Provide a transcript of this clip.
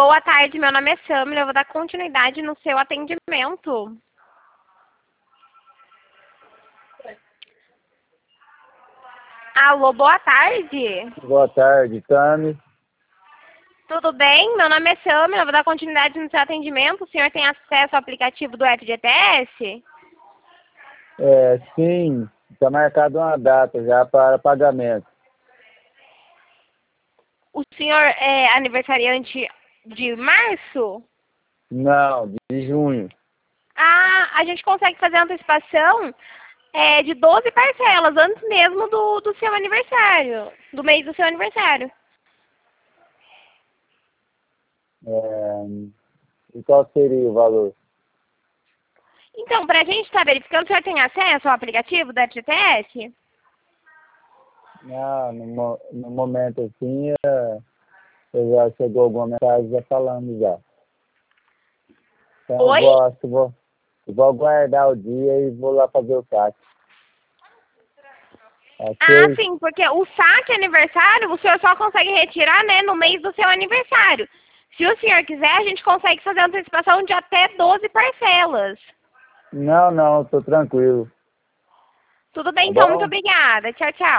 Boa tarde, meu nome é Samira, eu vou dar continuidade no seu atendimento. Alô, boa tarde. Boa tarde, Tami. Tudo bem? Meu nome é Samira, eu vou dar continuidade no seu atendimento. O senhor tem acesso ao aplicativo do FGTS? Sim, está marcada uma data já para pagamento. O senhor é aniversariante de março? Não, de junho. Ah, a gente consegue fazer a antecipação de 12 parcelas, antes mesmo do seu aniversário, do mês do seu aniversário. E qual seria o valor? Então, para a gente estar verificando, o senhor tem acesso ao aplicativo da FGTS? Não, no momento assim, eu já chegou alguma mensagem já falando já. Então Oi? eu vou aguardar o dia e vou lá fazer o saque. Ah, Ok? sim, porque o saque aniversário o senhor só consegue retirar, né, no mês do seu aniversário. Se o senhor quiser, a gente consegue fazer a antecipação de até 12 parcelas. Não, estou tranquilo. Tudo bem, Tá então, muito bom? obrigada. Tchau, tchau.